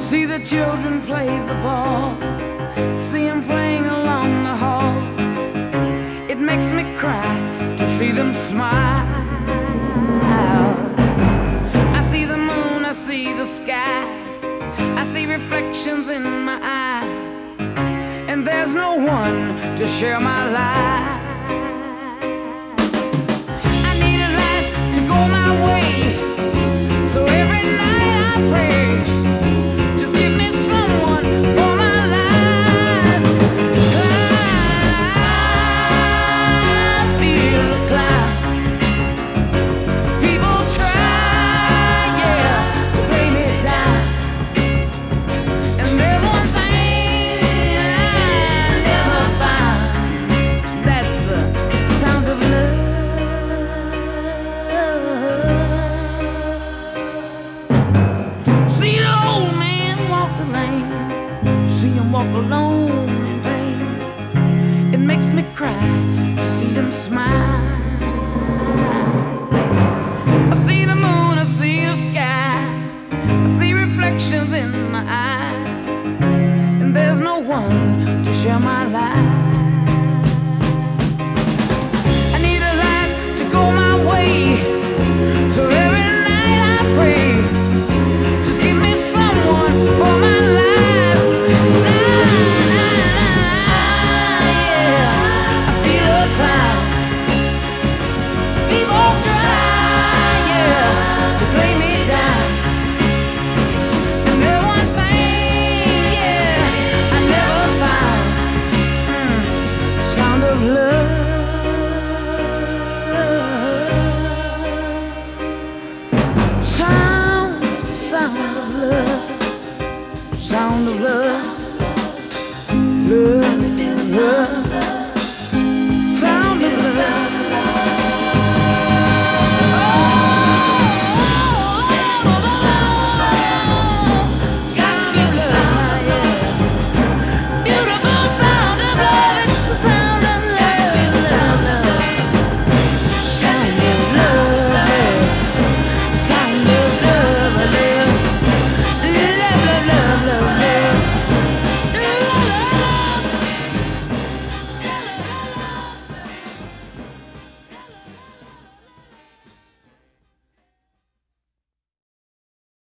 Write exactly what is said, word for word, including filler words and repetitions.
See the children play the ball, see them playing along the hall. It makes me cry to see them smile. I see the moon, I see the sky, I see reflections in my eyes, and there's no one to share my life. I need a life to go my way, so every night I pray, just give me someone for my life. I feel the climb. People try, yeah, to play me down, and there's one thing I never find, that's the sound of love. See the old man walk the lane, see him walk alone in pain. It makes me cry to see them smile.